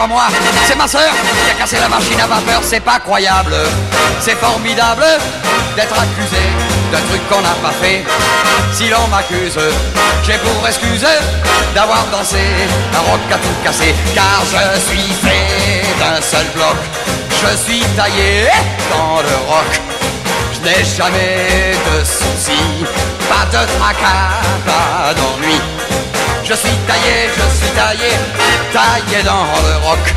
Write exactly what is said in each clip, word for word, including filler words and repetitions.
pas moi, c'est ma sœur qui a cassé la machine à vapeur, c'est pas croyable. C'est formidable d'être accusé d'un truc qu'on n'a pas fait. Si l'on m'accuse, j'ai pour excuse d'avoir dansé un rock à tout casser. Car je suis fait d'un seul bloc, je suis taillé dans le rock. Je n'ai jamais de soucis, pas de tracas, pas d'ennui. Je suis taillé, je suis taillé, taillé dans le rock.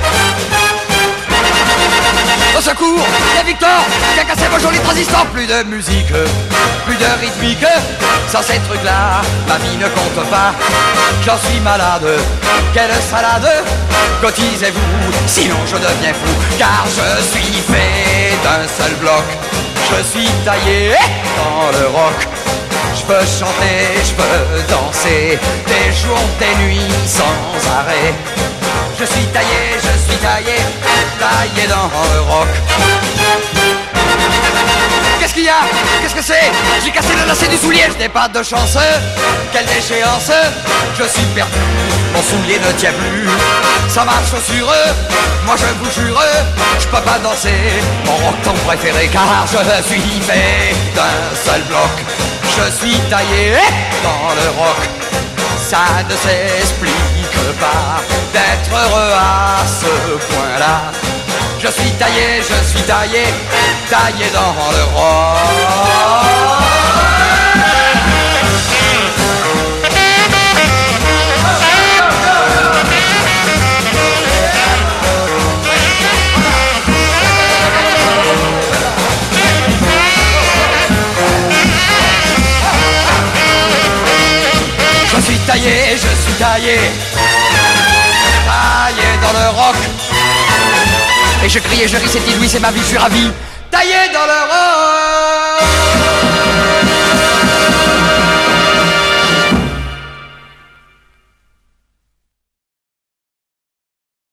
Au secours, il y a Victor qui a cassé vos jolis transistors. Plus de musique, plus de rythmique. Sans ces trucs-là, ma vie ne compte pas. J'en suis malade, quelle salade. Cotisez-vous, sinon je deviens fou. Car je suis fait d'un seul bloc. Je suis taillé dans le rock. Je peux chanter, je peux danser, des jours, des nuits sans arrêt. Je suis taillé, je suis taillé, taillé dans le rock. Qu'est-ce qu'il y a? Qu'est-ce que c'est? J'ai cassé le lacet du soulier, je n'ai pas de chance. Quelle déchéance, je suis perdu, mon soulier ne tient plus. Ça marche sur eux, moi je vous jure, je peux pas danser mon rock ton préféré. Car je suis fait d'un seul bloc. Je suis taillé dans le rock. Ça ne s'explique pas d'être heureux à ce point-là. Je suis taillé, je suis taillé, taillé dans le rock. Je suis taillé, je suis taillé, taillé dans le rock. Et je crie et je ris, c'est inouï, c'est ma vie, je suis ravi. Taillé dans le rock.